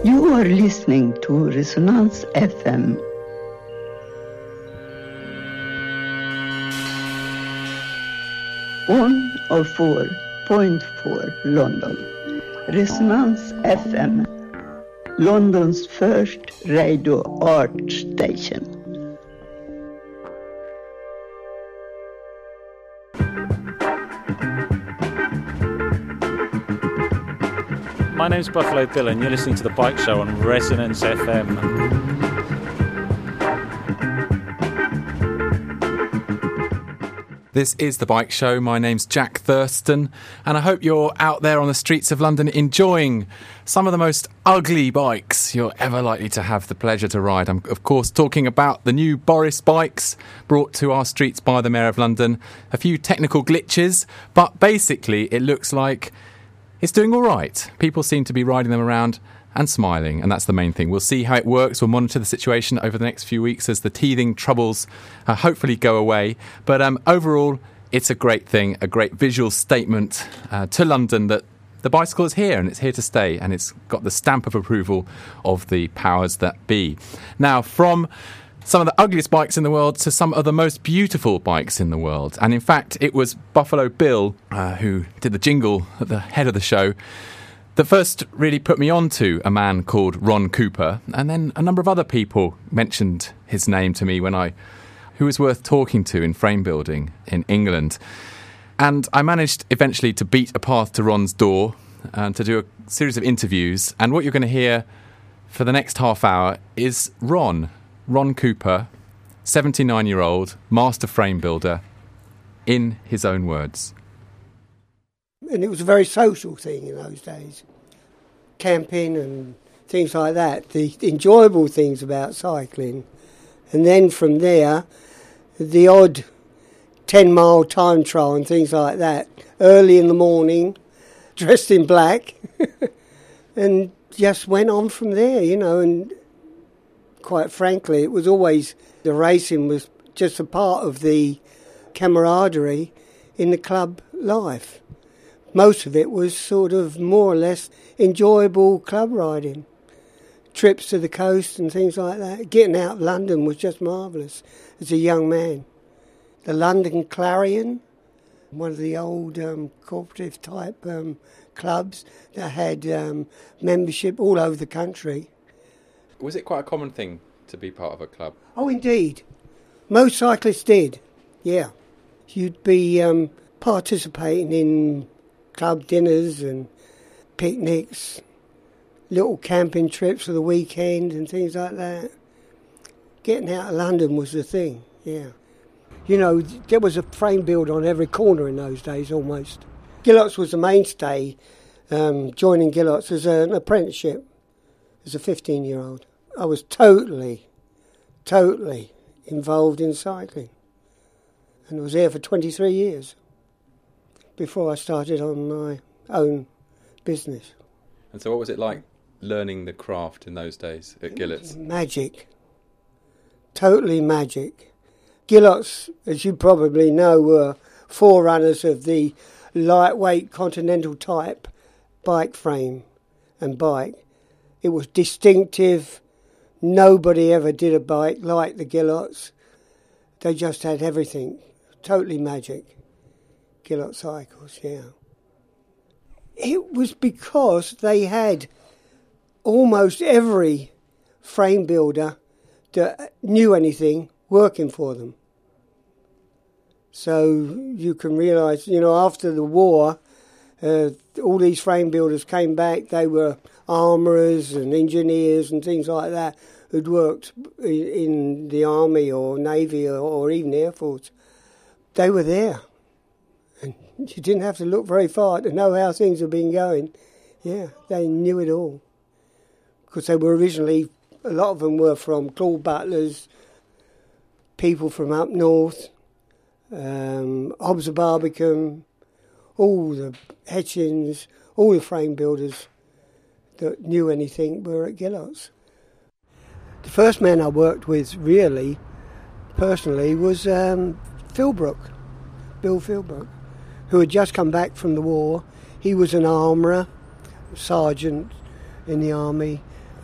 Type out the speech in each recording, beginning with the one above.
You are listening to Resonance FM. On 4.4 London. Resonance FM. London's first radio art station. My name's Buffalo Bill and you're listening to The Bike Show on Resonance FM. This is The Bike Show. My name's Jack Thurston, and I hope you're out there on the streets of London enjoying some of the most ugly bikes you're ever likely to have the pleasure to ride. I'm, of course, talking about the new Boris bikes brought to our streets by the Mayor of London. A few technical glitches, but basically it looks like it's doing all right. People seem to be riding them around and smiling, and that's the main thing. We'll see how it works. We'll monitor the situation over the next few weeks as the teething troubles hopefully go away. But overall, it's a great thing, a great visual statement to London that the bicycle is here and it's here to stay, and it's got the stamp of approval of the powers that be. Now, from some of the ugliest bikes in the world to some of the most beautiful bikes in the world. And in fact, it was Buffalo Bill, who did the jingle at the head of the show, that first really put me on to a man called Ron Cooper. And then a number of other people mentioned his name to me who was worth talking to in frame building in England. And I managed eventually to beat a path to Ron's door and to do a series of interviews. And what you're going to hear for the next half hour is Ron Cooper, 79-year-old, master frame builder, in his own words. And it was a very social thing in those days. Camping and things like that. The enjoyable things about cycling. And then from there, the odd 10-mile time trial and things like that. Early in the morning, dressed in black. And just went on from there, and quite frankly, it was always, the racing was just a part of the camaraderie in the club life. Most of it was sort of more or less enjoyable club riding. Trips to the coast and things like that. Getting out of London was just marvellous as a young man. The London Clarion, one of the old cooperative type clubs that had membership all over the country. Was it quite a common thing to be part of a club? Oh, indeed. Most cyclists did, yeah. You'd be participating in club dinners and picnics, little camping trips for the weekend and things like that. Getting out of London was the thing, yeah. There was a frame build on every corner in those days almost. Gillots was the mainstay, joining Gillots as an apprenticeship as a 15-year-old. I was totally involved in cycling. And I was there for 23 years before I started on my own business. And so what was it like learning the craft in those days at Gillots? Magic. Totally magic. Gillots, as you probably know, were forerunners of the lightweight continental type bike frame and bike. It was distinctive. Nobody ever did a bike like the Gillots. They just had everything. Totally magic. Gillot cycles, yeah. It was because they had almost every frame builder that knew anything working for them. So you can realise, after the war, all these frame builders came back. They were armourers and engineers and things like that who'd worked in the Army or Navy or even Air Force. They were there. And you didn't have to look very far to know how things had been going. Yeah, they knew it all. Because they were originally, a lot of them were from Claude Butlers, people from up north, Hobbs of Barbican, all the Hitchins, all the frame builders that knew anything were at Gillots. The first man I worked with, really, personally, was Philbrook, Bill Philbrook, who had just come back from the war. He was an armourer, sergeant in the army,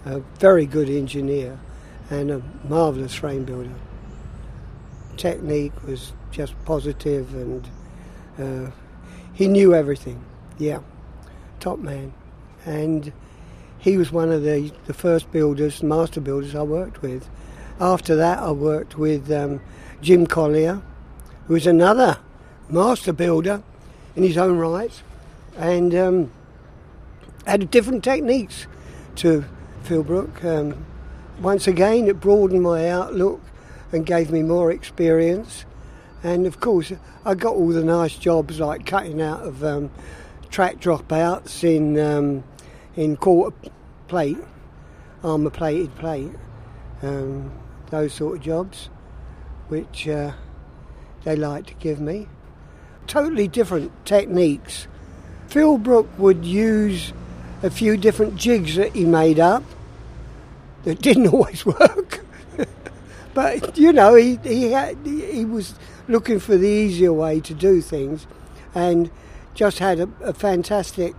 a very good engineer and a marvellous frame builder. Technique was just positive, and he knew everything. Yeah, top man. And he was one of the first builders, master builders I worked with. After that I worked with Jim Collier, who was another master builder in his own right, and had different techniques to Philbrook. Once again, it broadened my outlook and gave me more experience. And of course, I got all the nice jobs like cutting out of track dropouts in quarter plate, armour plated plate, those sort of jobs, which they liked to give me. Totally different techniques. Philbrook would use a few different jigs that he made up that didn't always work. But, you know, he was looking for the easier way to do things, and just had a fantastic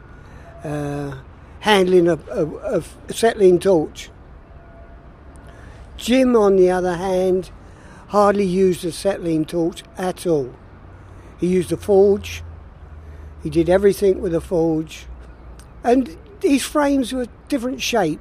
handling of acetylene torch. Jim, on the other hand, hardly used acetylene torch at all. He used a forge. He did everything with a forge. And his frames were different shape.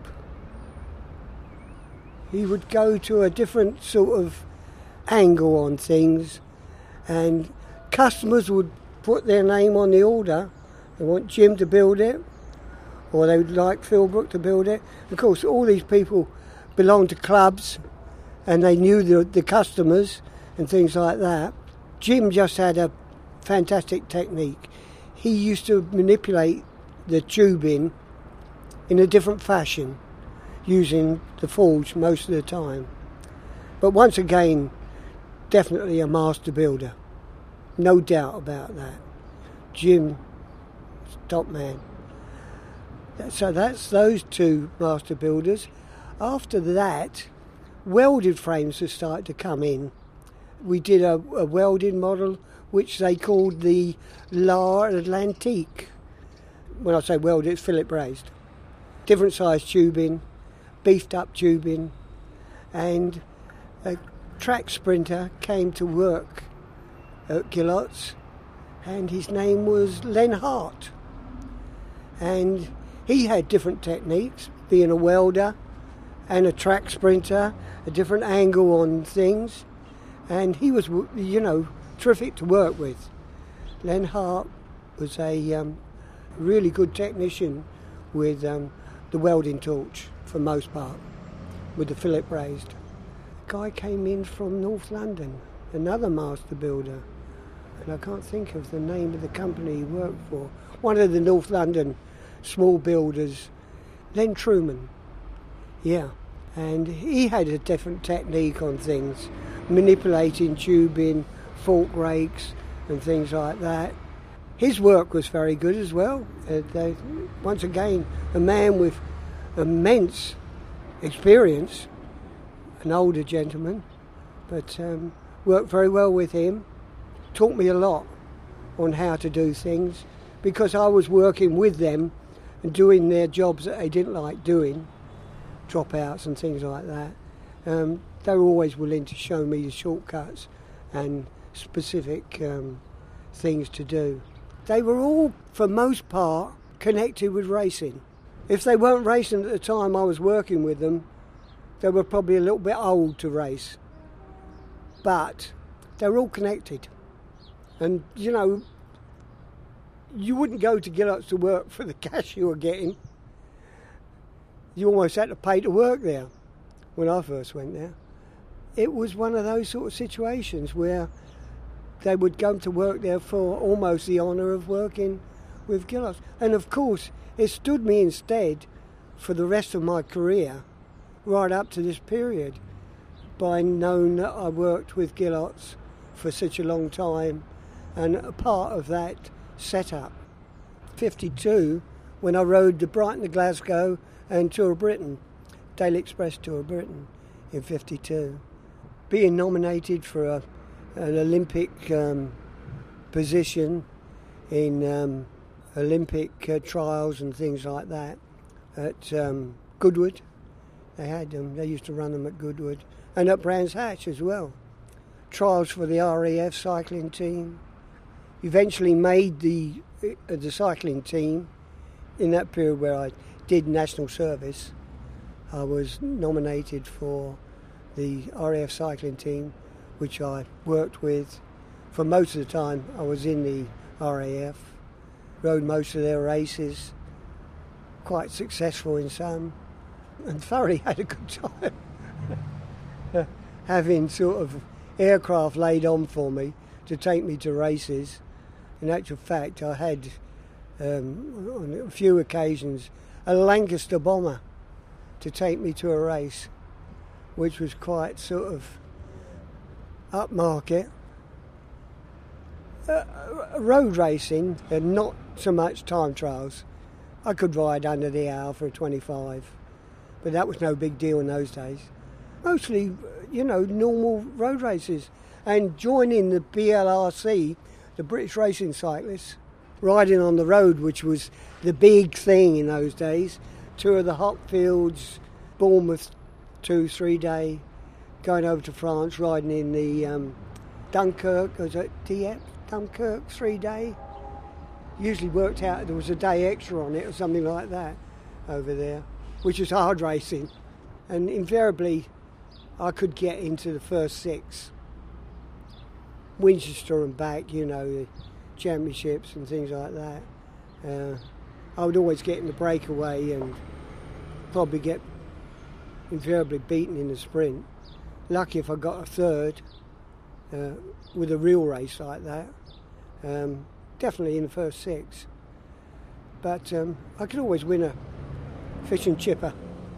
He would go to a different sort of angle on things, and customers would put their name on the order. They want Jim to build it, or they would like Philbrook to build it. Of course, all these people belonged to clubs, and they knew the customers and things like that. Jim just had a fantastic technique. He used to manipulate the tubing in a different fashion, using the forge most of the time. But once again, definitely a master builder. No doubt about that. Jim, top man. So that's those two master builders. After that, welded frames have started to come in. We did a welded model which they called the La Atlantique. When I say welded, it's fillet brazed. Different size tubing, beefed up tubing, and a track sprinter came to work at Gillott's, and his name was Len Hart. And he had different techniques, being a welder and a track sprinter, a different angle on things, and he was, you know, terrific to work with. Len Hart was a really good technician with the welding torch for most part, with the fillet brazed. A guy came in from North London, another master builder, and I can't think of the name of the company he worked for. One of the North London small builders, Len Truman. Yeah, and he had a different technique on things, manipulating tubing, fork rakes and things like that. His work was very good as well. Once again, a man with immense experience, an older gentleman, but worked very well with him. Taught me a lot on how to do things, because I was working with them and doing their jobs that they didn't like doing, dropouts and things like that. They were always willing to show me the shortcuts and specific things to do. They were all, for most part, connected with racing. If they weren't racing at the time I was working with them, they were probably a little bit old to race. But they were all connected. And, you know, you wouldn't go to Gillott's to work for the cash you were getting. You almost had to pay to work there when I first went there. It was one of those sort of situations where they would go to work there for almost the honour of working with Gillott's. And of course, it stood me in stead for the rest of my career, right up to this period, by knowing that I worked with Gillott's for such a long time and a part of that setup. 52, when I rode the Brighton to Glasgow and Tour of Britain, Daily Express Tour of Britain in 52. Being nominated for an Olympic position in Olympic trials and things like that at Goodwood. They had them. They used to run them at Goodwood and at Brands Hatch as well. Trials for the RAF cycling team. Eventually made the cycling team. In that period where I did national service, I was nominated for the RAF cycling team, which I worked with for most of the time. I was in the RAF, rode most of their races, quite successful in some, and thoroughly had a good time. Having sort of aircraft laid on for me to take me to races. In actual fact, I had, on a few occasions, a Lancaster bomber to take me to a race, which was quite sort of upmarket. Road racing and not so much time trials. I could ride under the hour for a 25, but that was no big deal in those days. Mostly, normal road races, and joining the BLRC, the British Racing Cyclists, riding on the road, which was the big thing in those days. Tour of the Hopfields, Bournemouth 2-3 day, going over to France, riding in the Dunkirk, was it Dieppe? Dunkirk 3 day. Usually worked out there was a day extra on it or something like that over there, which was hard racing. And invariably I could get into the first 6. Winchester and back, the championships and things like that. I would always get in the breakaway and probably get invariably beaten in the sprint. Lucky if I got a third with a real race like that. Definitely in the first 6. But I could always win a fish and chipper.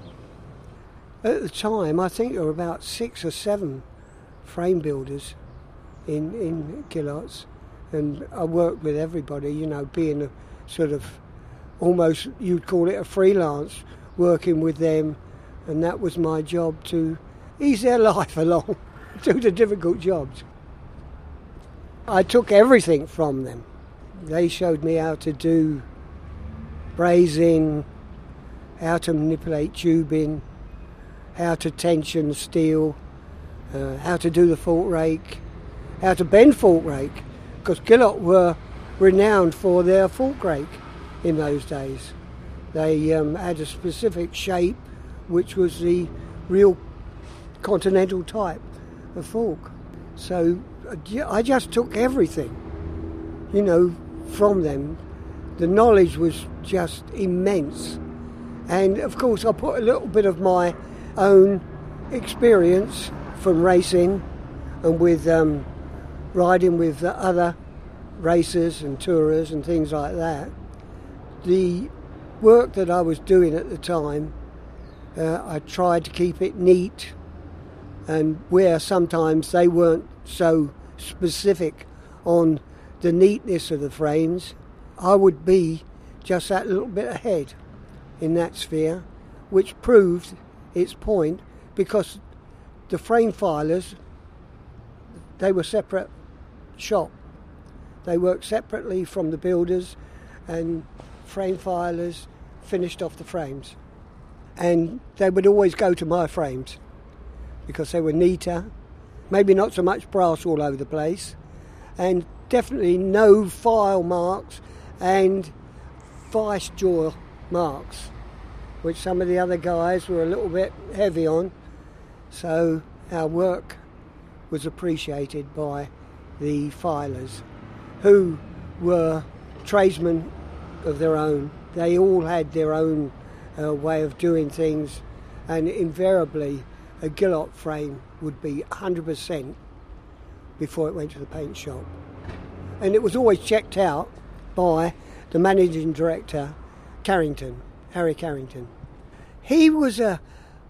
At the time, I think there were about 6 or 7 frame builders in Gillots, and I worked with everybody, being a sort of almost, you'd call it a freelance, working with them, and that was my job to ease their life along, do the difficult jobs. I took everything from them. They showed me how to do brazing, how to manipulate tubing, how to tension steel, how to do the fork rake, how to bend fork rake, because Gillott were renowned for their fork rake in those days. They had a specific shape which was the real continental type of fork. So I just took everything, from them. The knowledge was just immense. And of course I put a little bit of my own experience from racing and with riding with the other racers and tourers and things like that. The work that I was doing at the time, I tried to keep it neat, and where sometimes they weren't so specific on the neatness of the frames, I would be just that little bit ahead in that sphere, which proved its point, because the frame filers, they were separate shop. They worked separately from the builders, and frame filers finished off the frames. And they would always go to my frames because they were neater, maybe not so much brass all over the place, and definitely no file marks and vice jaw marks, which some of the other guys were a little bit heavy on. So our work was appreciated by the filers, who were tradesmen of their own. They all had their own way of doing things, and invariably a Gillott frame would be 100% before it went to the paint shop. And it was always checked out by the managing director, Carrington, Harry Carrington. He was a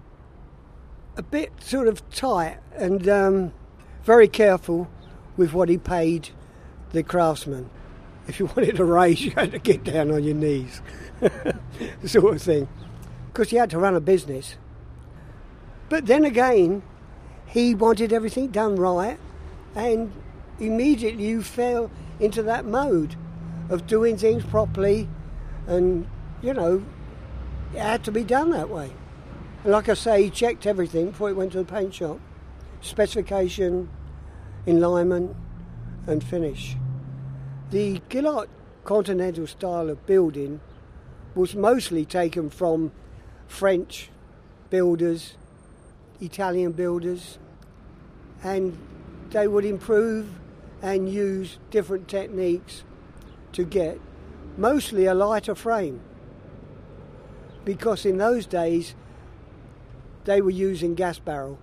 bit sort of tight and very careful with what he paid the craftsmen. If you wanted a raise, you had to get down on your knees, sort of thing, because you had to run a business. But then again, he wanted everything done right, and immediately you fell into that mode of doing things properly and, it had to be done that way. And like I say, he checked everything before he went to the paint shop. Specification, alignment and finish. The Gillott continental style of building was mostly taken from French builders, Italian builders, and they would improve and use different techniques to get mostly a lighter frame, because in those days they were using gas barrel.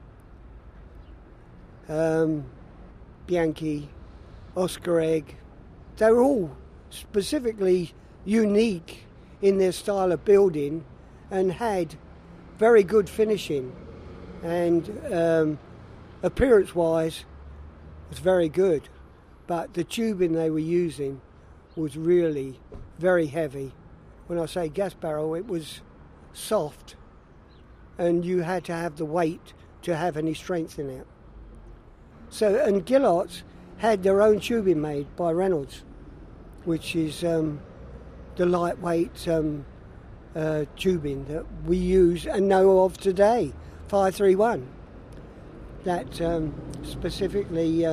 Bianchi, Oscar Egg, they were all specifically unique in their style of building and had very good finishing, and appearance-wise was very good, but the tubing they were using was really very heavy. When I say gas barrel, it was soft, and you had to have the weight to have any strength in it. So, and Gillott's had their own tubing made by Reynolds, which is the lightweight tubing that we use and know of today, 531. That specifically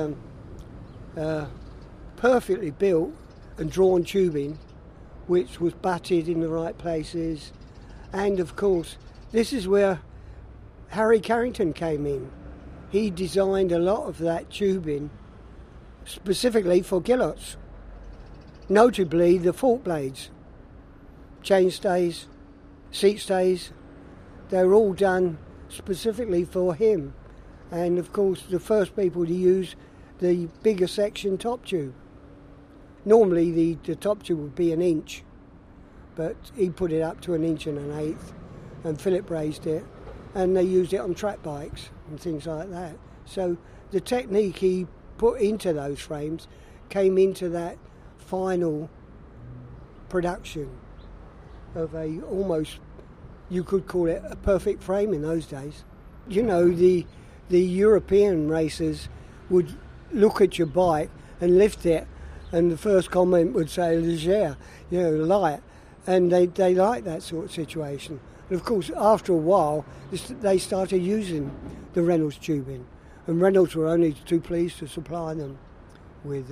perfectly built and drawn tubing, which was butted in the right places. And of course, this is where Harry Carrington came in. He designed a lot of that tubing specifically for Gillott's, notably the fork blades, chain stays, seat stays. They were all done specifically for him. And of course, the first people to use the bigger section top tube. Normally the top tube would be 1 inch, but he put it up to 1 1/8 inches, and Philip raised it, and they used it on track bikes and things like that. So the technique he put into those frames came into that final production of a almost, you could call it a perfect frame in those days. You know, the European racers would look at your bike and lift it, and the first comment would say légère, you know, light, and they like that sort of situation. And of course, after a while, they started using the Reynolds tubing, and Reynolds were only too pleased to supply them with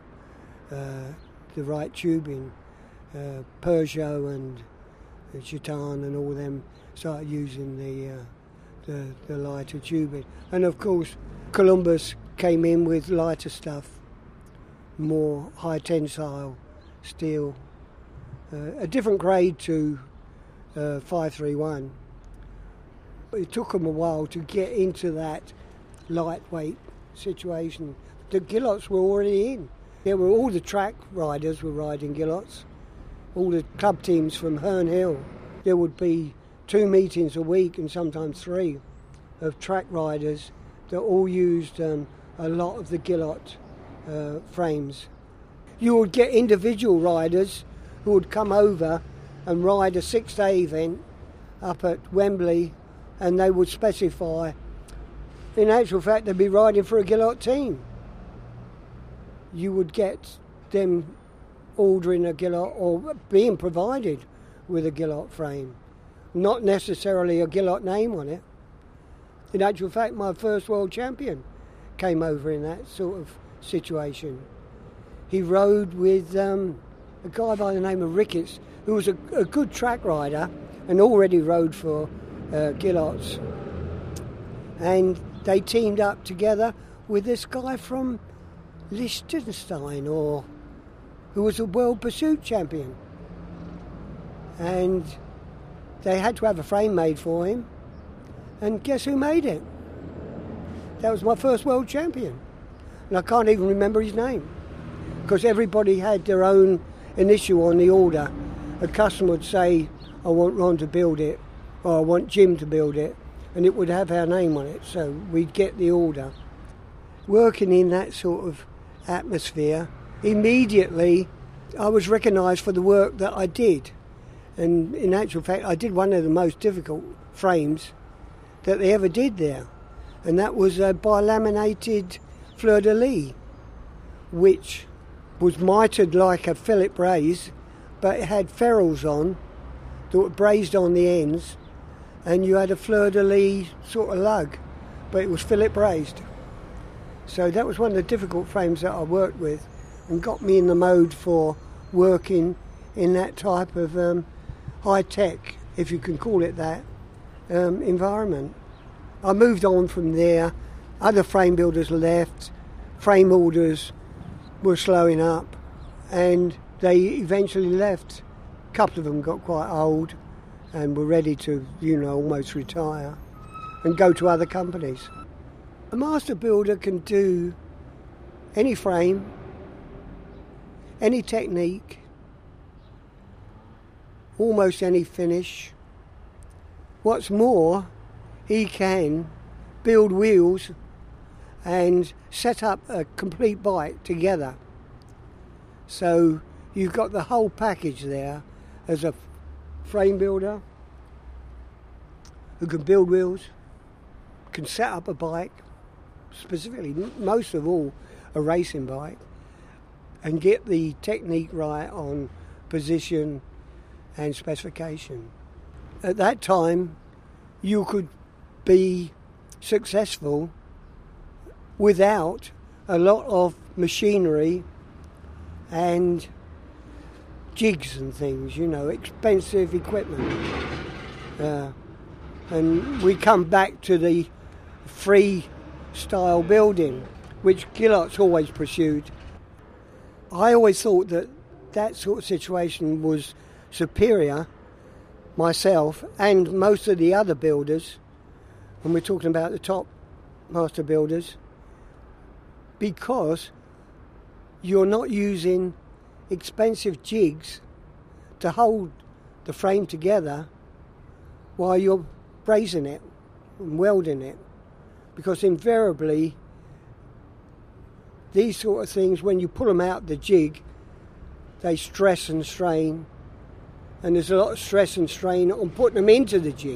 the right tubing. Peugeot and Gitan and all them started using the lighter tubing, and of course Columbus came in with lighter stuff, more high tensile steel, a different grade to 531. It took them a while to get into that lightweight situation. The Gillotts were already in. There were all the track riders were riding Gillotts, all the club teams from Herne Hill. There would be 2 meetings a week and sometimes 3 of track riders that all used a lot of the Gillott frames. You would get individual riders who would come over and ride a 6-day event up at Wembley, and they would specify, in actual fact, they'd be riding for a Gillott team. You would get them ordering a Gillott or being provided with a Gillott frame, not necessarily a Gillott name on it. In actual fact, my first world champion came over in that sort of situation. He rode with a guy by the name of Ricketts, who was a good track rider and already rode for Gillotts. And they teamed up together with this guy from Liechtenstein, who was a world pursuit champion. And they had to have a frame made for him. And guess who made it? That was my first world champion. And I can't even remember his name, because everybody had their own initial on the order. A customer would say, I want Ron to build it, or I want Jim to build it, and it would have our name on it, so we'd get the order. Working in that sort of atmosphere, immediately I was recognised for the work that I did. And in actual fact, I did one of the most difficult frames that they ever did there, and that was a bilaminated fleur-de-lis, which was mitered like a Philip Rays, but it had ferrules on that were brazed on the ends, and you had a fleur-de-lis sort of lug, but it was fillet brazed. So that was one of the difficult frames that I worked with and got me in the mode for working in that type of high-tech, if you can call it that, environment. I moved on from there. Other frame builders left. Frame orders were slowing up, and they eventually left. A couple of them got quite old and were ready to, almost retire and go to other companies. A master builder can do any frame, any technique, almost any finish. What's more, he can build wheels and set up a complete bike together. So you've got the whole package there as a frame builder who can build wheels, can set up a bike, specifically, most of all, a racing bike, and get the technique right on position and specification. At that time, you could be successful without a lot of machinery and jigs and things, expensive equipment. And we come back to the free style building, which Gillott's always pursued. I always thought that sort of situation was superior, myself and most of the other builders, when we're talking about the top master builders, because you're not using expensive jigs to hold the frame together while you're brazing it and welding it. Because invariably, these sort of things, when you pull them out the jig, they stress and strain, and there's a lot of stress and strain on putting them into the jig,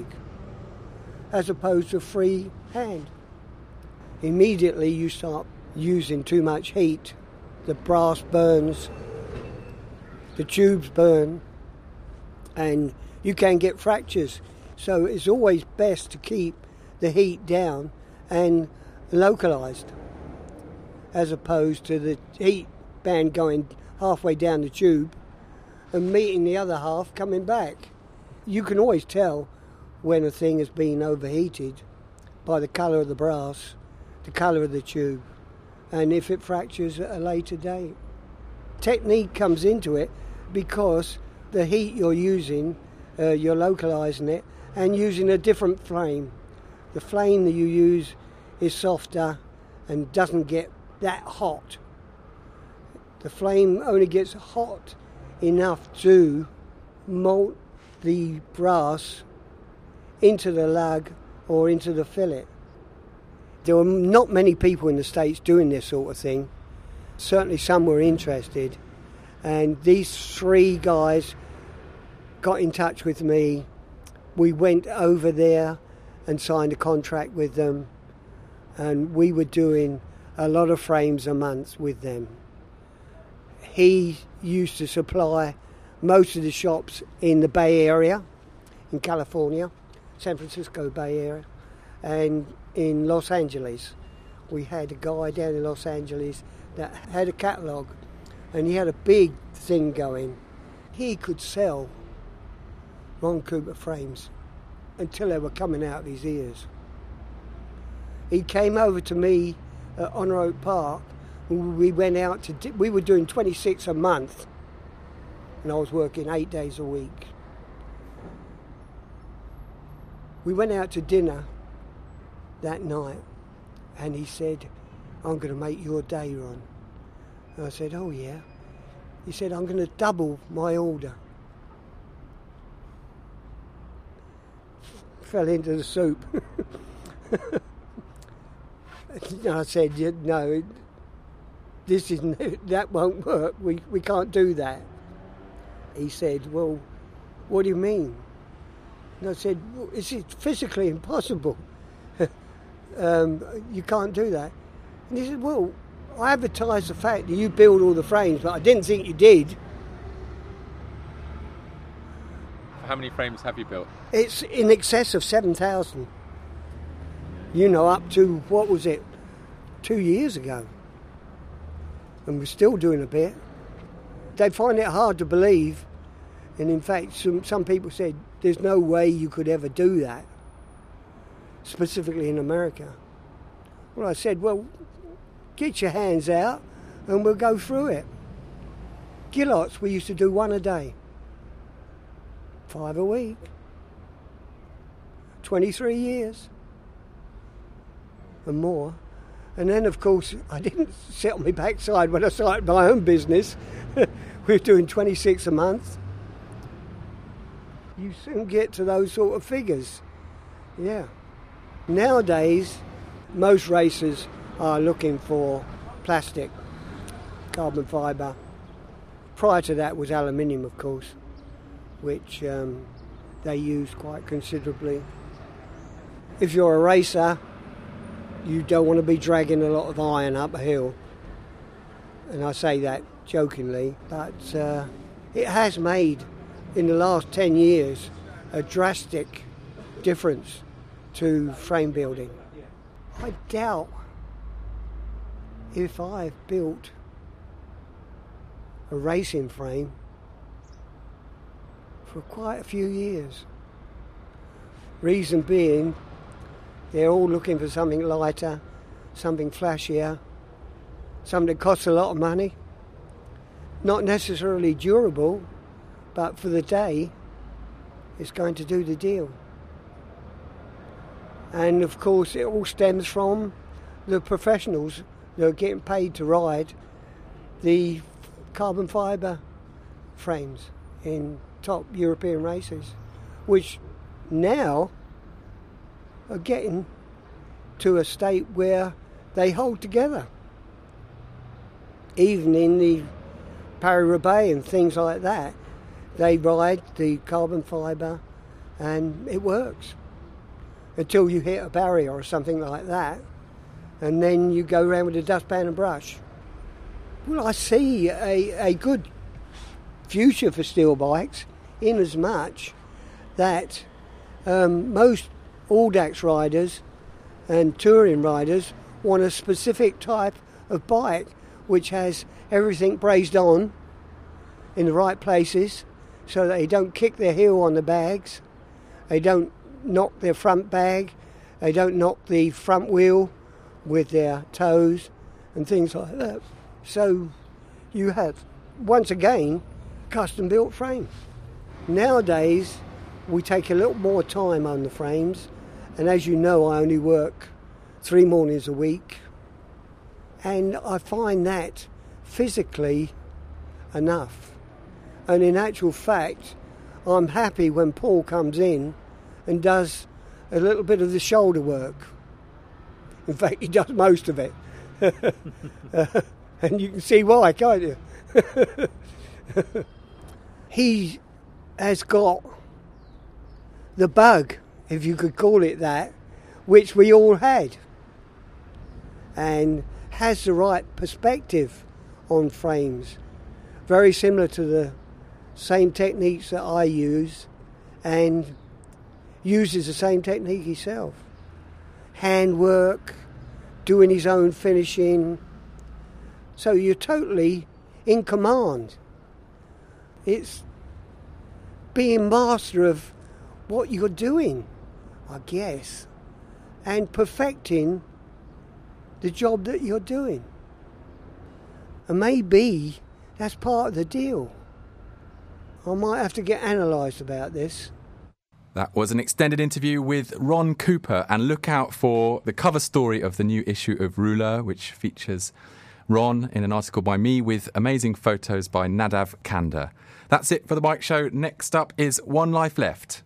as opposed to free hand. Immediately you start using too much heat. The brass burns, the tubes burn, and you can get fractures. So it's always best to keep the heat down and localised, as opposed to the heat band going halfway down the tube and meeting the other half coming back. You can always tell when a thing has been overheated by the colour of the brass, the colour of the tube, and if it fractures at a later date. Technique comes into it because the heat you're using, you're localising it and using a different flame. The flame that you use is softer and doesn't get that hot. The flame only gets hot enough to melt the brass into the lug or into the fillet. There were not many people in the States doing this sort of thing. Certainly some were interested. And these three guys got in touch with me. We went over there and signed a contract with them. And we were doing a lot of frames a month with them. He used to supply most of the shops in the Bay Area, in California, San Francisco Bay Area, and in Los Angeles. We had a guy down in Los Angeles that had a catalogue, and he had a big thing going. He could sell Ron Cooper frames until they were coming out of his ears. He came over to me at Honor Oak Park. We went out we were doing 26 a month, and I was working 8 days a week. We went out to dinner that night, and he said, "I'm going to make your day, Ron." And I said, "Oh yeah." He said, "I'm going to double my order." Fell into the soup. And I said, "No, that won't work. We can't do that." He said, "Well, what do you mean?" And I said, "Well, it's physically impossible. You can't do that." And he said, "Well, I advertised the fact that you build all the frames, but I didn't think you did." How many frames have you built? It's in excess of 7,000. Up to, 2 years ago. And we're still doing a bit. They find it hard to believe. And in fact, some people said, there's no way you could ever do that, specifically in America. Well, I said, well, get your hands out and we'll go through it. Guillots, we used to do 1 a day. 5 a week. 23 years. And more. And then, of course, I didn't sit on my backside when I started my own business. We were doing 26 a month. You soon get to those sort of figures. Yeah. Nowadays, most racers are looking for plastic, carbon fibre. Prior to that was aluminium, of course, which they use quite considerably. If you're a racer, you don't want to be dragging a lot of iron up a hill. And I say that jokingly, but it has made, in the last 10 years, a drastic difference to frame building. I doubt if I've built a racing frame for quite a few years. Reason being, they're all looking for something lighter, something flashier, something that costs a lot of money. Not necessarily durable, but for the day, it's going to do the deal. And of course, it all stems from the professionals that are getting paid to ride the carbon fibre frames in top European races, which now are getting to a state where they hold together. Even in the Paris-Roubaix and things like that, they ride the carbon fibre and it works until you hit a barrier or something like that, and then you go around with a dustpan and brush. Well, I see a good future for steel bikes in as much that most Audax riders and touring riders want a specific type of bike which has everything brazed on in the right places so that they don't kick their heel on the bags, they don't knock their front bag, they don't knock the front wheel with their toes and things like that. So you have, once again, custom built frame. Nowadays, we take a little more time on the frames, and as you know, I only work 3 mornings a week, and I find that physically enough. And in actual fact, I'm happy when Paul comes in and does a little bit of the shoulder work. In fact, he does most of it. And you can see why, can't you? He has got the bug, if you could call it that, which we all had, and has the right perspective on frames, very similar to the same techniques that I use, and uses the same technique himself. Handwork, doing his own finishing. So you're totally in command. It's being master of what you're doing, I guess, and perfecting the job that you're doing. And maybe that's part of the deal. I might have to get analysed about this. That was an extended interview with Ron Cooper, and look out for the cover story of the new issue of Rouleur, which features Ron in an article by me with amazing photos by Nadav Kanda. That's it for The Bike Show. Next up is One Life Left.